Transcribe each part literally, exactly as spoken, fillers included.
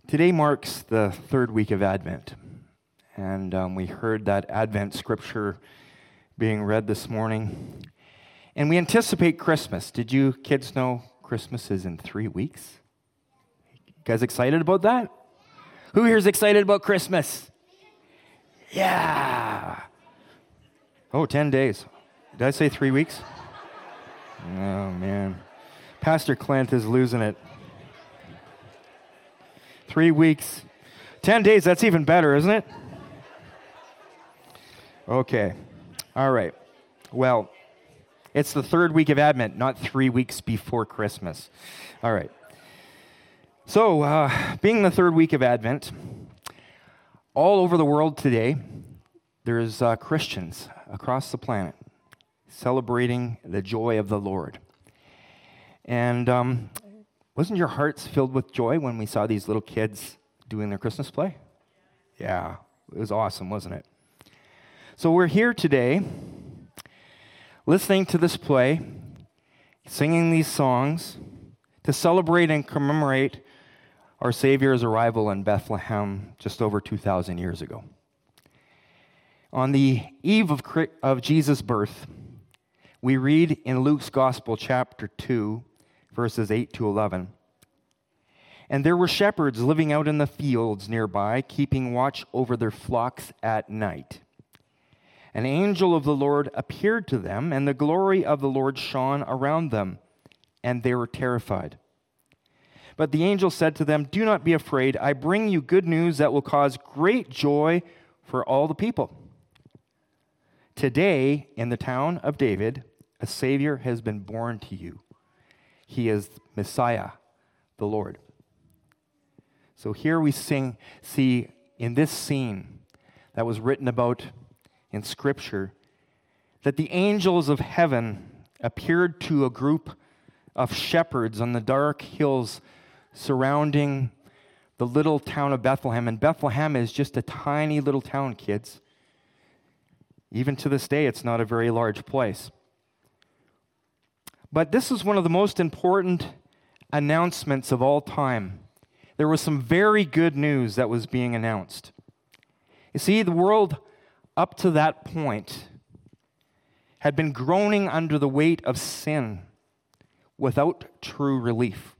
Today marks the third week of Advent, and um, we heard that Advent scripture being read this morning, and we anticipate Christmas. Did you kids know Christmas is in three weeks? You guys excited about that? Who here is excited about Christmas? Yeah. Oh, ten days. Did I say three weeks? Oh, man. Pastor Clint is losing it. Three weeks. Ten days, that's even better, isn't it? Okay. All right. Well, it's the third week of Advent, not three weeks before Christmas. All right. So, uh, being the third week of Advent, all over the world today, there's uh, Christians across the planet celebrating the joy of the Lord. And um, wasn't your hearts filled with joy when we saw these little kids doing their Christmas play? Yeah, it was awesome, wasn't it? So we're here today, listening to this play, singing these songs, to celebrate and commemorate our Savior's arrival in Bethlehem just over two thousand years ago. On the eve of, of Jesus' birth, we read in Luke's Gospel, chapter two, verses eight to eleven. And there were shepherds living out in the fields nearby, keeping watch over their flocks at night. An angel of the Lord appeared to them, and the glory of the Lord shone around them, and they were terrified. But the angel said to them, "Do not be afraid. I bring you good news that will cause great joy for all the people. Today, in the town of David, a Savior has been born to you. He is Messiah, the Lord." So here we sing, see in this scene that was written about in Scripture, that the angels of heaven appeared to a group of shepherds on the dark hills surrounding the little town of Bethlehem. And Bethlehem is just a tiny little town, kids. Even to this day, it's not a very large place. But this is one of the most important announcements of all time. There was some very good news that was being announced. You see, the world up to that point had been groaning under the weight of sin without true relief.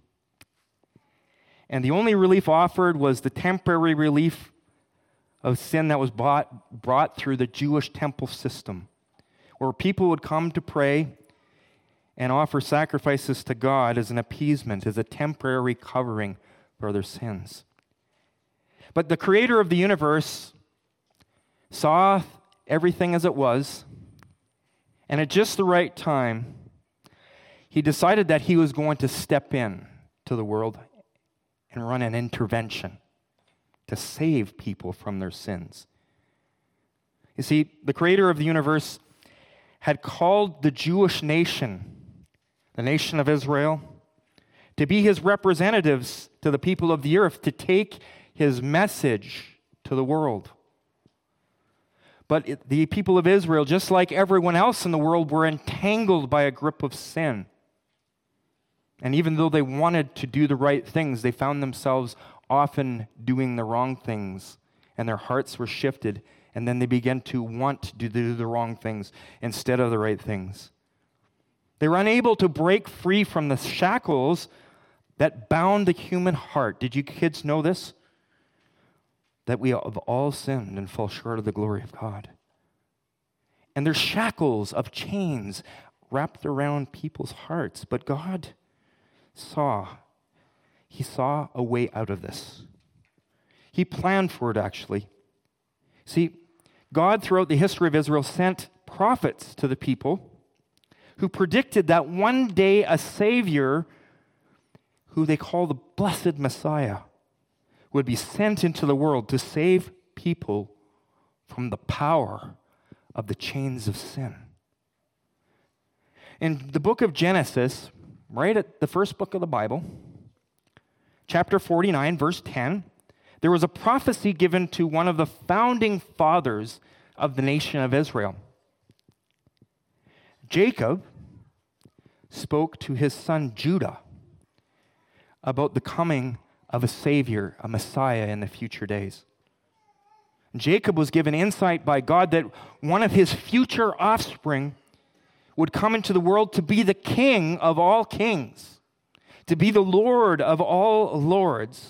And the only relief offered was the temporary relief of sin that was brought, brought through the Jewish temple system, where people would come to pray and offer sacrifices to God as an appeasement, as a temporary covering for their sins. But the creator of the universe saw everything as it was, and at just the right time, he decided that he was going to step in to the world and run an intervention to save people from their sins. You see, the creator of the universe had called the Jewish nation, the nation of Israel, to be his representatives to the people of the earth, to take his message to the world. But it, the people of Israel, just like everyone else in the world, were entangled by a grip of sin. And even though they wanted to do the right things, they found themselves often doing the wrong things, and their hearts were shifted, and then they began to want to do the wrong things instead of the right things. They were unable to break free from the shackles that bound the human heart. Did you kids know this? That we have all sinned and fall short of the glory of God. And there's shackles of chains wrapped around people's hearts. But God saw, He saw a way out of this. He planned for it, actually. See, God, throughout the history of Israel, sent prophets to the people who predicted that one day a Savior, who they call the blessed Messiah, would be sent into the world to save people from the power of the chains of sin. In the book of Genesis, right at the first book of the Bible, chapter forty-nine, verse ten, there was a prophecy given to one of the founding fathers of the nation of Israel. Jacob spoke to his son Judah about the coming of a Savior, a Messiah in the future days. Jacob was given insight by God that one of his future offspring would come into the world to be the King of all kings, to be the Lord of all lords.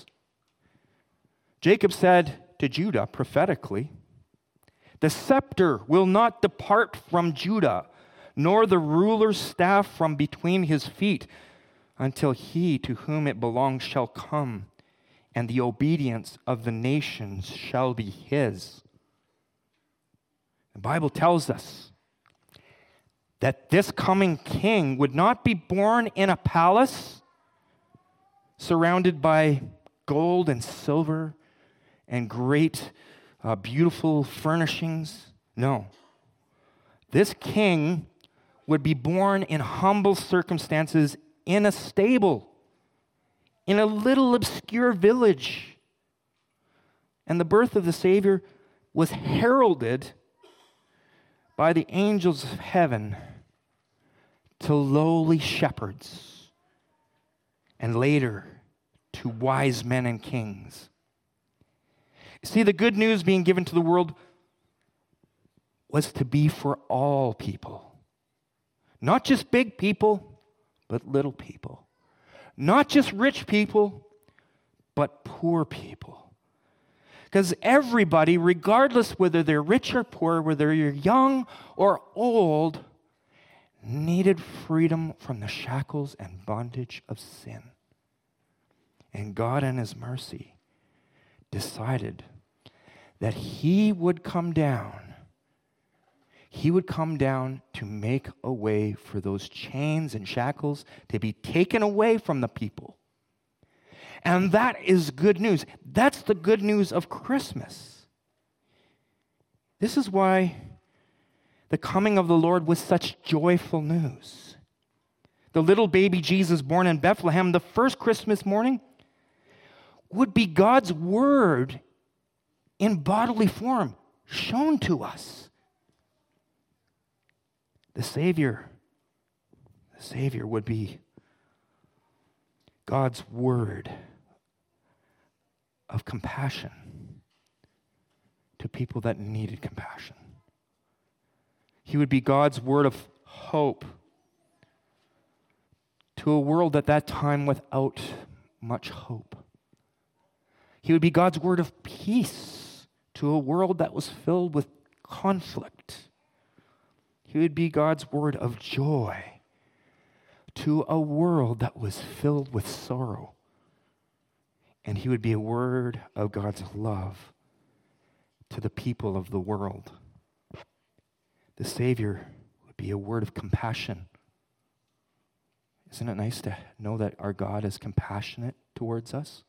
Jacob said to Judah prophetically, "The scepter will not depart from Judah, nor the ruler's staff from between his feet, until he to whom it belongs shall come, and the obedience of the nations shall be his." The Bible tells us that this coming king would not be born in a palace surrounded by gold and silver and great, uh, beautiful furnishings. No. This king would be born in humble circumstances in a stable, in a little obscure village. And the birth of the Savior was heralded by the angels of heaven to lowly shepherds, and later to wise men and kings. See, the good news being given to the world was to be for all people. Not just big people, but little people. Not just rich people, but poor people. Because everybody, regardless whether they're rich or poor, whether you're young or old, needed freedom from the shackles and bondage of sin. And God, in his mercy, decided that he would come down. He would come down to make a way for those chains and shackles to be taken away from the people. And that is good news. That's the good news of Christmas. This is why the coming of the Lord was such joyful news. The little baby Jesus born in Bethlehem, the first Christmas morning, would be God's word in bodily form shown to us. The Savior, the Savior would be God's word of compassion to people that needed compassion. He would be God's word of hope to a world at that time without much hope. He would be God's word of peace to a world that was filled with conflict. He would be God's word of joy to a world that was filled with sorrow. And he would be a word of God's love to the people of the world. The Savior would be a word of compassion. Isn't it nice to know that our God is compassionate towards us?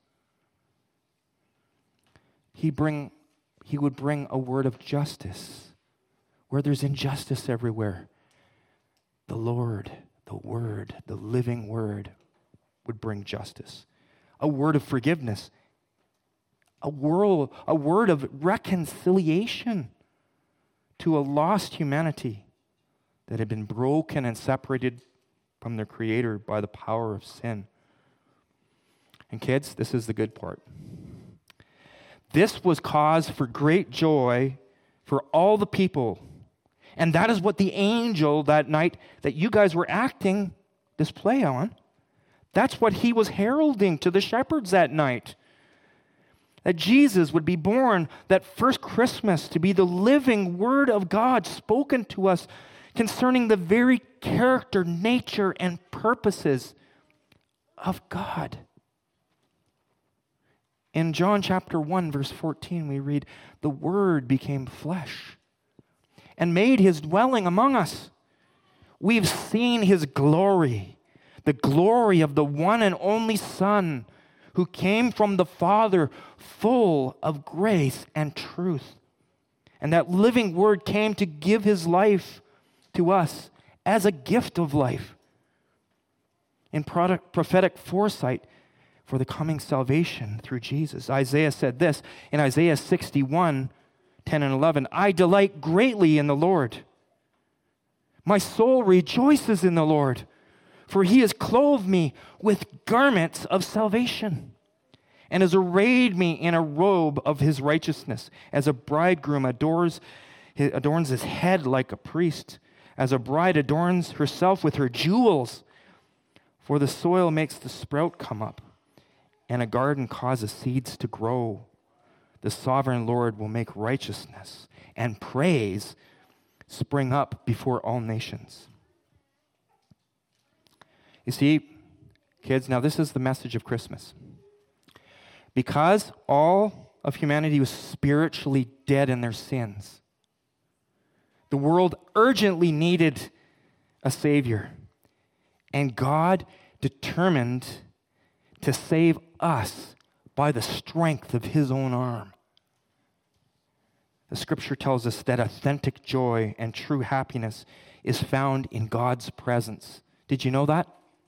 He bring, he would bring a word of justice where there's injustice everywhere. The Lord, the Word, the living Word would bring justice. A word of forgiveness. A, world, a word of reconciliation to a lost humanity that had been broken and separated from their Creator by the power of sin. And kids, this is the good part. This was cause for great joy for all the people. And that is what the angel that night that you guys were acting this play on, that's what he was heralding to the shepherds that night. That Jesus would be born that first Christmas to be the living Word of God spoken to us concerning the very character, nature, and purposes of God. In John chapter one, verse fourteen, we read, "The Word became flesh and made his dwelling among us. We've seen his glory, the glory of the one and only Son, who came from the Father, full of grace and truth." And that living Word came to give his life to us as a gift of life in prophetic foresight for the coming salvation through Jesus. Isaiah said this in Isaiah sixty-one, ten and eleven, "I delight greatly in the Lord. My soul rejoices in the Lord, for he has clothed me with garments of salvation, and has arrayed me in a robe of his righteousness, as a bridegroom adores, adorns his head like a priest, as a bride adorns herself with her jewels. For the soil makes the sprout come up, and a garden causes seeds to grow. The sovereign Lord will make righteousness and praise spring up before all nations. You see, kids, now this is the message of Christmas. Because all of humanity was spiritually dead in their sins, the world urgently needed a Savior. And God determined to save us by the strength of his own arm. The scripture tells us that authentic joy and true happiness is found in God's presence. Did you know that?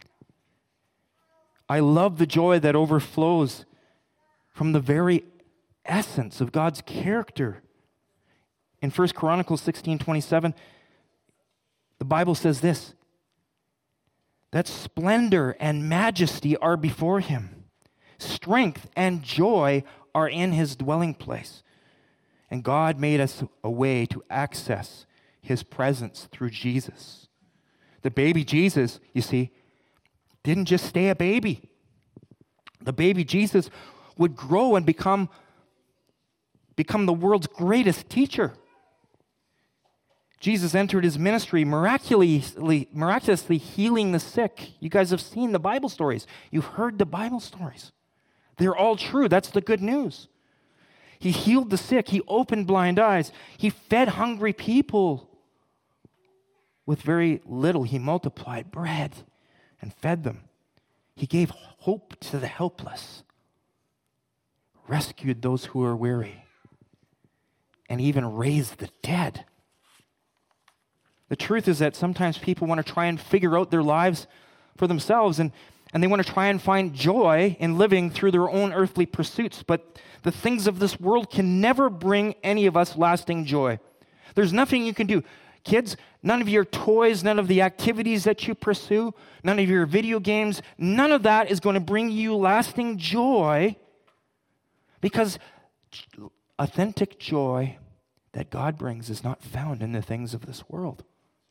I love the joy that overflows from the very essence of God's character. In First Chronicles sixteen twenty-seven, the Bible says this, that splendor and majesty are before him. Strength and joy are in his dwelling place. And God made us a way to access his presence through Jesus. The baby Jesus, you see, didn't just stay a baby. The baby Jesus would grow and become, become the world's greatest teacher. Jesus entered his ministry miraculously, miraculously healing the sick. You guys have seen the Bible stories. You've heard the Bible stories. They're all true. That's the good news. He healed the sick. He opened blind eyes. He fed hungry people. With very little, he multiplied bread and fed them. He gave hope to the helpless, rescued those who were weary, and even raised the dead. The truth is that sometimes people want to try and figure out their lives for themselves, and, and they want to try and find joy in living through their own earthly pursuits. But the things of this world can never bring any of us lasting joy. There's nothing you can do. Kids, none of your toys, none of the activities that you pursue, none of your video games, none of that is going to bring you lasting joy, because authentic joy that God brings is not found in the things of this world.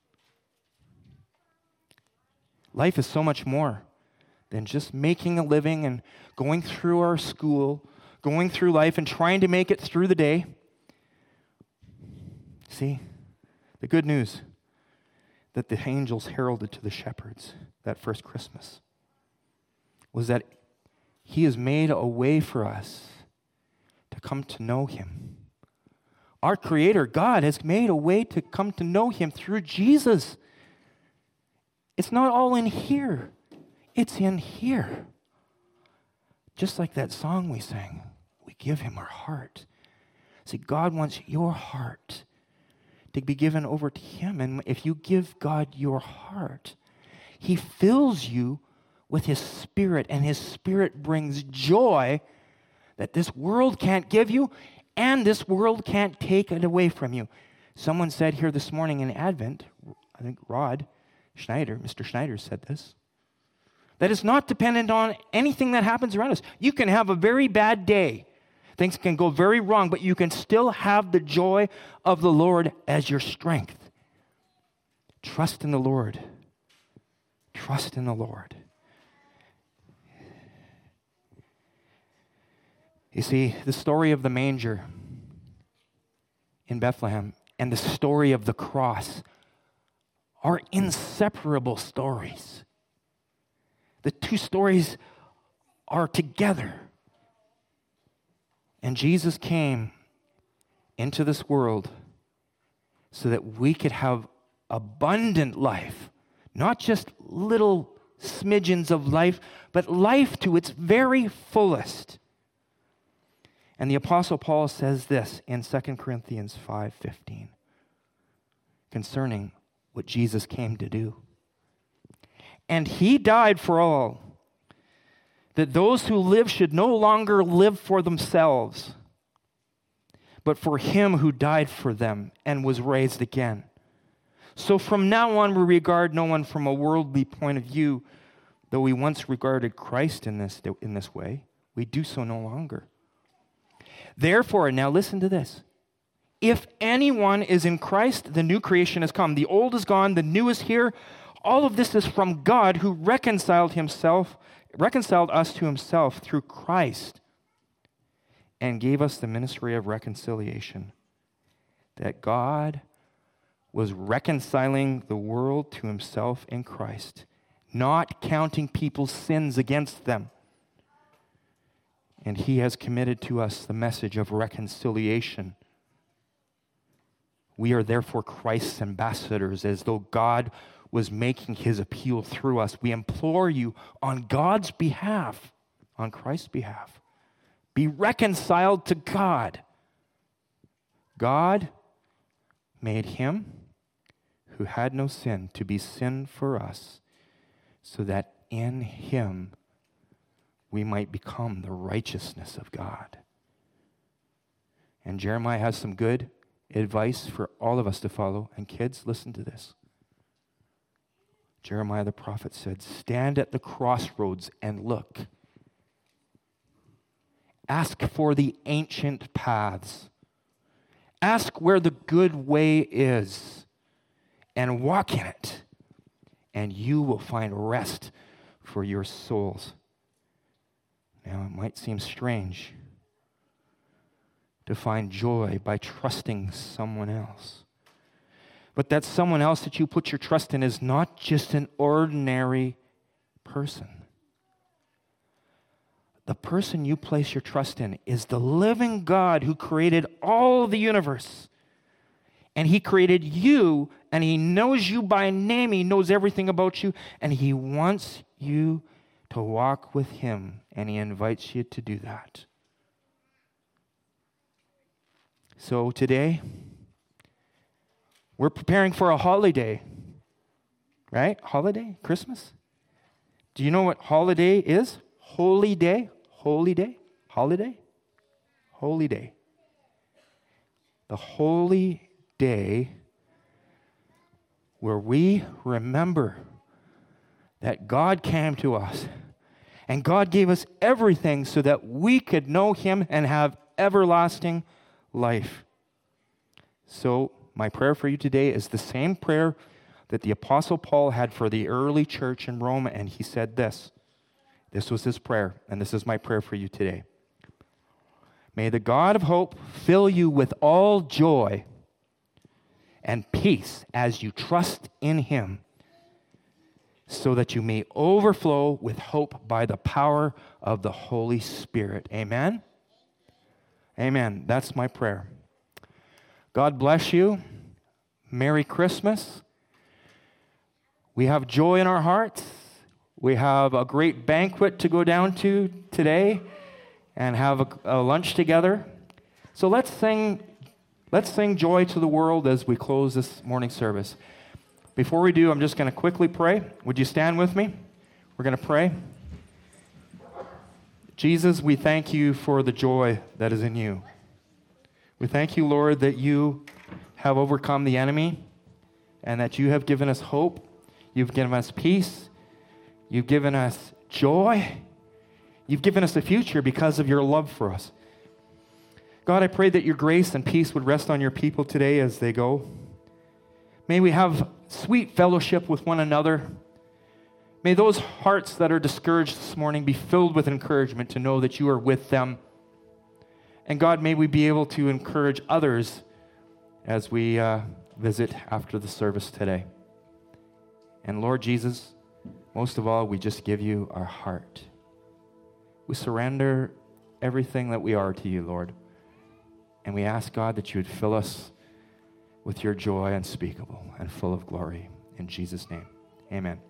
Life is so much more than just making a living and going through our school, going through life and trying to make it through the day. See, the good news that the angels heralded to the shepherds that first Christmas was that he has made a way for us to come to know him. Our Creator, God, has made a way to come to know him through Jesus. It's not all in here. It's in here. Just like that song we sang, we give him our heart. See, God wants your heart to be given over to him. And if you give God your heart, he fills you with his Spirit, and his Spirit brings joy that this world can't give you, and this world can't take it away from you. Someone said here this morning in Advent, I think Rod Schneider, Mister Schneider said this, that it's not dependent on anything that happens around us. You can have a very bad day. Things can go very wrong, but you can still have the joy of the Lord as your strength. Trust in the Lord. Trust in the Lord. You see, the story of the manger in Bethlehem and the story of the cross are inseparable stories. The two stories are together. And Jesus came into this world so that we could have abundant life, not just little smidgens of life, but life to its very fullest. And the Apostle Paul says this in Second Corinthians five fifteen concerning what Jesus came to do. And he died for all, that those who live should no longer live for themselves, but for him who died for them and was raised again. So from now on, we regard no one from a worldly point of view, though we once regarded Christ in this, in this way. We do so no longer. Therefore, now listen to this. If anyone is in Christ, the new creation has come. The old is gone, the new is here. All of this is from God who reconciled himself, reconciled us to himself through Christ and gave us the ministry of reconciliation. That God was reconciling the world to himself in Christ, not counting people's sins against them. And he has committed to us the message of reconciliation. We are therefore Christ's ambassadors, as though God was making his appeal through us. We implore you on God's behalf, on Christ's behalf, be reconciled to God. God made him who had no sin to be sin for us, so that in him we might become the righteousness of God. And Jeremiah has some good advice for all of us to follow. And kids, listen to this. Jeremiah the prophet said, stand at the crossroads and look. Ask for the ancient paths. Ask where the good way is and walk in it, and you will find rest for your souls. Now, it might seem strange to find joy by trusting someone else. But that someone else that you put your trust in is not just an ordinary person. The person you place your trust in is the living God who created all the universe. And he created you, and he knows you by name. He knows everything about you, and he wants you to walk with him, and he invites you to do that. So today, we're preparing for a holiday, right? Holiday? Christmas? Do you know what holiday is? Holy day? Holy day? Holiday? Holy day. The holy day where we remember that God came to us and God gave us everything so that we could know him and have everlasting life. So my prayer for you today is the same prayer that the Apostle Paul had for the early church in Rome, and he said this. This was his prayer, and this is my prayer for you today. May the God of hope fill you with all joy and peace as you trust in him, so that you may overflow with hope by the power of the Holy Spirit. Amen? Amen. That's my prayer. God bless you. Merry Christmas. We have joy in our hearts. We have a great banquet to go down to today and have a, a lunch together. So let's sing, let's sing joy to the world as we close this morning service. Before we do, I'm just going to quickly pray. Would you stand with me? We're going to pray. Jesus, we thank you for the joy that is in you. We thank you, Lord, that you have overcome the enemy and that you have given us hope. You've given us peace. You've given us joy. You've given us a future because of your love for us. God, I pray that your grace and peace would rest on your people today as they go. May we have sweet fellowship with one another. May those hearts that are discouraged this morning be filled with encouragement to know that you are with them. And God, may we be able to encourage others as we uh, visit after the service today. And Lord Jesus, most of all, we just give you our heart. We surrender everything that we are to you, Lord. And we ask, God, that you would fill us with your joy unspeakable and full of glory. In Jesus' name, amen.